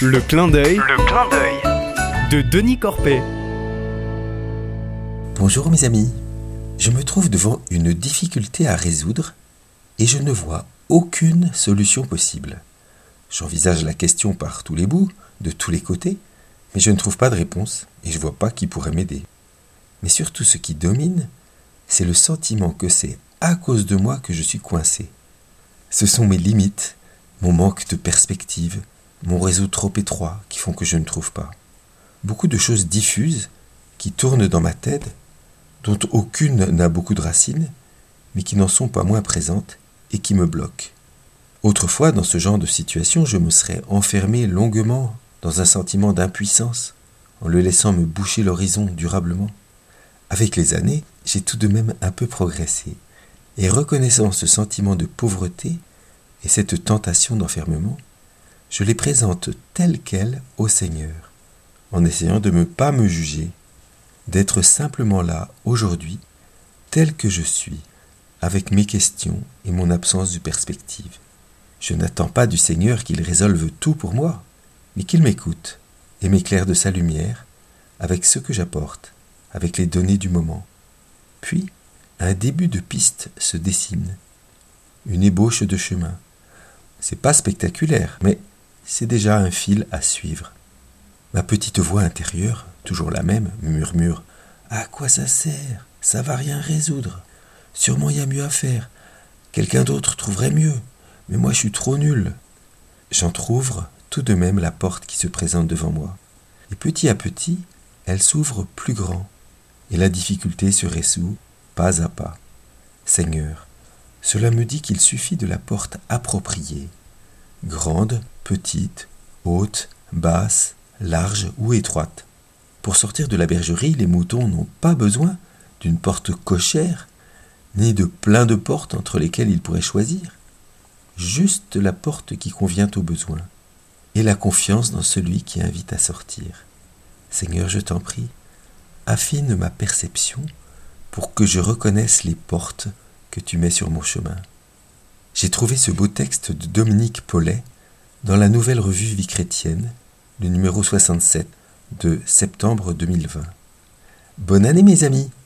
Le clin d'œil de Denis Corpet. Bonjour mes amis, je me trouve devant une difficulté à résoudre et je ne vois aucune solution possible. J'envisage la question par tous les bouts, de tous les côtés, mais je ne trouve pas de réponse et je ne vois pas qui pourrait m'aider. Mais surtout ce qui domine, c'est le sentiment que c'est à cause de moi que je suis coincé. Ce sont mes limites, mon manque de perspective, mon réseau trop étroit qui font que je ne trouve pas. Beaucoup de choses diffuses qui tournent dans ma tête, dont aucune n'a beaucoup de racines, mais qui n'en sont pas moins présentes et qui me bloquent. Autrefois, dans ce genre de situation, je me serais enfermé longuement dans un sentiment d'impuissance, en le laissant me boucher l'horizon durablement. Avec les années, j'ai tout de même un peu progressé, et reconnaissant ce sentiment de pauvreté et cette tentation d'enfermement, je les présente telles quelles au Seigneur, en essayant de ne pas me juger, d'être simplement là, aujourd'hui, tel que je suis, avec mes questions et mon absence de perspective. Je n'attends pas du Seigneur qu'il résolve tout pour moi, mais qu'il m'écoute et m'éclaire de sa lumière, avec ce que j'apporte, avec les données du moment. Puis, un début de piste se dessine, une ébauche de chemin. C'est pas spectaculaire, mais c'est déjà un fil à suivre. Ma petite voix intérieure, toujours la même, me murmure « À quoi ça sert? Ça va rien résoudre. Sûrement il y a mieux à faire. Quelqu'un d'autre trouverait mieux, mais moi je suis trop nul. » J'entr'ouvre tout de même la porte qui se présente devant moi. Et petit à petit, elle s'ouvre plus grand, et la difficulté se résout pas à pas. Seigneur, cela me dit qu'il suffit de la porte appropriée. Grande, petite, haute, basse, large ou étroite. Pour sortir de la bergerie, les moutons n'ont pas besoin d'une porte cochère, ni de plein de portes entre lesquelles ils pourraient choisir. Juste la porte qui convient aux besoins, et la confiance dans celui qui invite à sortir. Seigneur, je t'en prie, affine ma perception pour que je reconnaisse les portes que tu mets sur mon chemin. J'ai trouvé ce beau texte de Dominique Paulet dans la Nouvelle Revue Vie Chrétienne, le numéro 67 de septembre 2020. Bonne année mes amis!